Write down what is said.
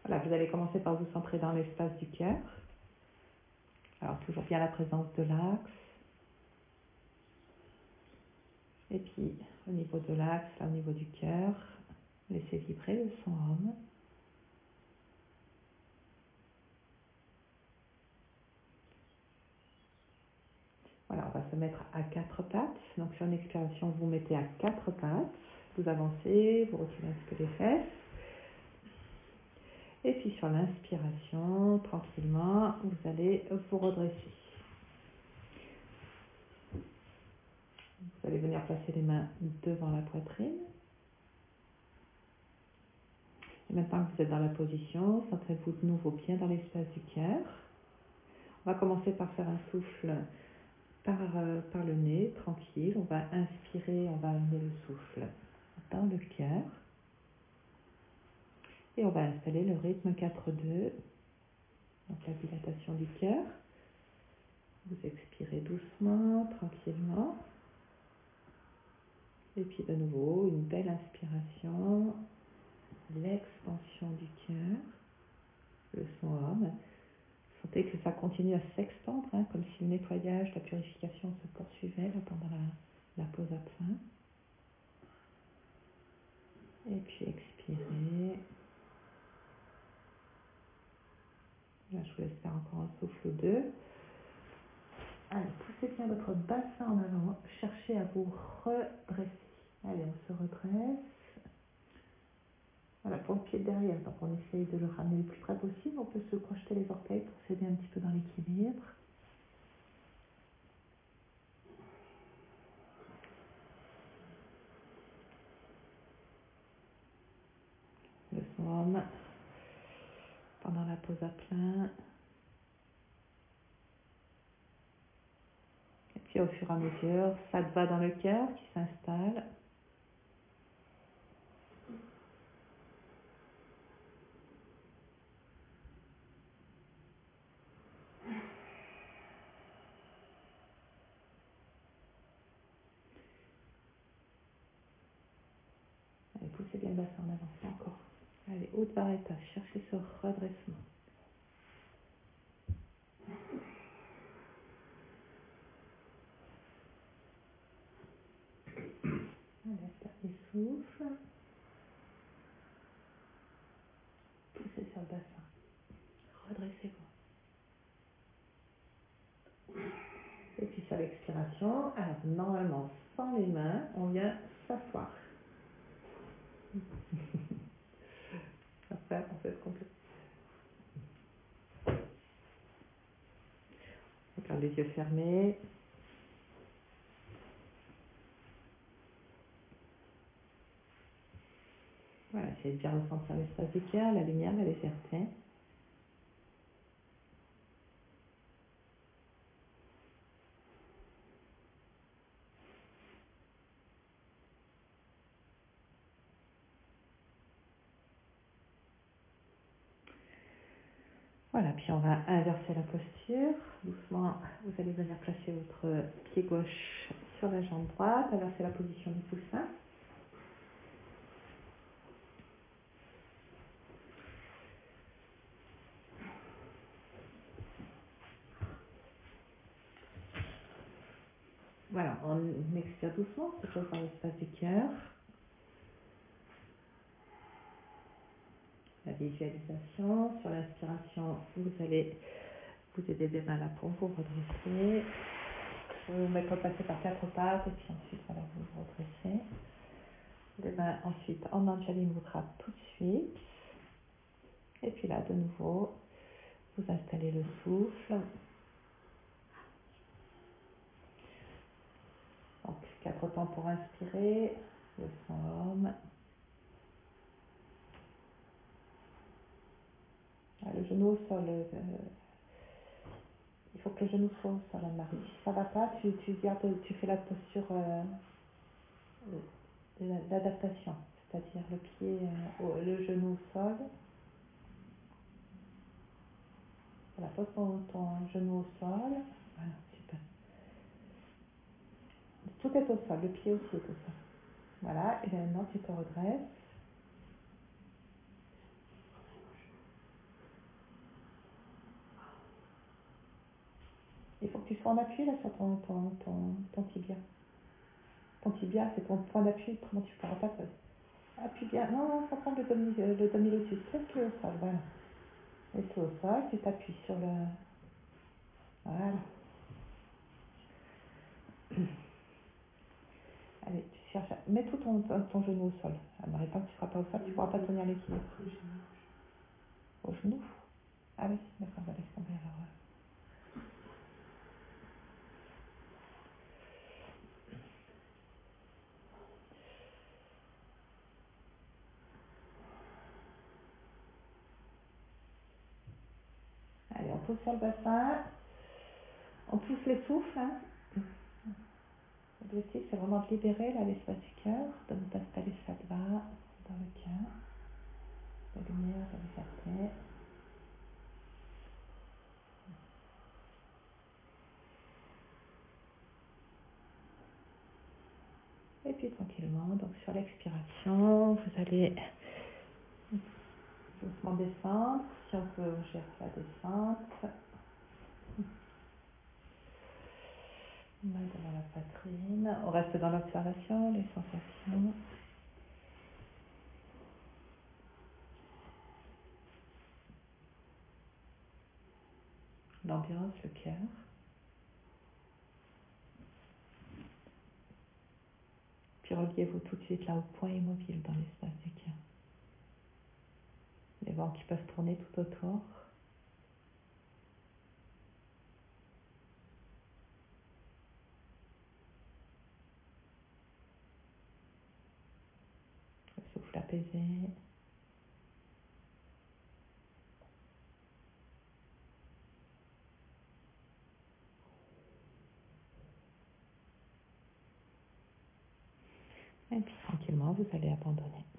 Voilà, vous allez commencer par vous centrer dans l'espace du cœur. Alors, toujours bien la présence de l'axe. Et puis, au niveau de l'axe, au niveau du cœur, laissez vibrer le son Om. Voilà, on va se mettre à quatre pattes. Donc, sur une expiration, vous mettez à quatre pattes. Vous avancez, vous reculez un petit peu les fesses. Et puis, sur l'inspiration, tranquillement, vous allez vous redresser. Vous allez venir placer les mains devant la poitrine. Et maintenant que vous êtes dans la position, centrez-vous de nouveau bien dans l'espace du cœur. On va commencer par faire un souffle par le nez, tranquille. On va inspirer, on va amener le souffle dans le cœur. Et on va installer le rythme 4-2, donc la dilatation du cœur. Vous expirez doucement, tranquillement. Et puis de nouveau, une belle inspiration, l'expansion du cœur, le son Om. Sentez que ça continue à s'expandre, comme si le nettoyage, la purification se poursuivait là, pendant la pause à plein. Et puis expirez. Là, je vous laisse faire encore un souffle ou deux. Allez, poussez bien votre bassin en avant. Cherchez à vous redresser. Allez, on se redresse. Voilà, pour le pied de derrière. Donc, on essaye de le ramener le plus près possible. On peut se crocheter les orteils pour s'aider un petit peu dans l'équilibre. Le son pendant la pause à plein. Et puis, au fur et à mesure, ça va dans le cœur qui s'installe. Allez, poussez bien le bassin en avant, encore. Allez, haute vareta, cherchez ce redressement. Allez, dernier souffle. Poussez sur le bassin. Redressez-vous. Et puis sur l'expiration, alors normalement, sans les mains, on vient s'asseoir. Après, on fait ce qu'on peut. On garde les yeux fermés. Voilà, essayez de bien ressentir l'espace du cœur, la lumière, la légèreté. Voilà, puis on va inverser la posture. Doucement, vous allez venir placer votre pied gauche sur la jambe droite, inverser la position du poussin. Voilà, on expire doucement, on se pose dans l'espace du cœur. La visualisation, sur l'inspiration, vous allez vous aider des mains là pour vous redresser. Vous vous mettre passer par quatre pattes et puis ensuite voilà, vous vous redressez. Les mains ensuite en Anjali Mudra tout de suite. Et puis là, de nouveau, vous installez le souffle. Donc, 4 temps pour inspirer, le son Om. Le genou au sol. Il faut que le genou soit au sol, Anne-Marie. Si ça ne va pas, tu fais la posture d'adaptation, c'est-à-dire le pied, le genou au sol. Voilà, pose ton genou au sol. Voilà, super. Tout est au sol, le pied aussi est au sol. Voilà, et bien maintenant tu te redresses. faut que tu sois en appui là sur ton tibia. Ton tibia, c'est ton point d'appui, autrement tu ne pourras pas te... Appuie bien. Non, non, sans prendre le demi-lotus. Laisse-le au sol, voilà. Laisse-le au sol, tu t'appuies sur le... Voilà. Allez, tu cherches... Mets tout ton genou au sol. Alors, tant que tu ne seras pas au sol, tu ne pourras pas tenir l'équilibre. Au genou. Ah oui, d'accord, bah, laisse tomber alors. Allez, on pousse sur le bassin. On pousse les souffles. Hein. L'objectif, c'est vraiment de libérer là l'espace du cœur, de vous installer sattva dans le cœur. La lumière, la liberté. Et puis tranquillement, donc sur l'expiration, vous allez doucement descendre. Si on peut, on cherche la descente. Main devant la poitrine. On reste dans l'observation, les sensations. L'ambiance, le cœur. Puis reliez-vous tout de suite là au point immobile dans l'espace du cœur. Les vents qui peuvent tourner tout autour. Le souffle apaisé. Et puis tranquillement, vous allez abandonner.